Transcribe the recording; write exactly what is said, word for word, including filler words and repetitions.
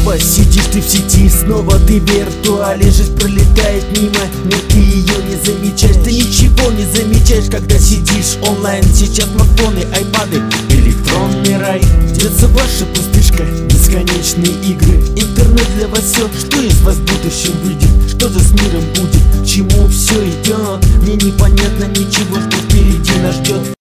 Снова сидишь ты в сети, снова ты в виртуале. Жизнь пролетает мимо, но ты ее не замечаешь. Ты ничего не замечаешь, когда сидишь онлайн. Сейчас смартфоны, айпады, электронный рай. Где-то ваша пустышка, бесконечные игры. Интернет для вас все, что из вас в будущем выйдет? Что же с миром будет, к чему все идет? Мне непонятно ничего, что впереди нас ждет.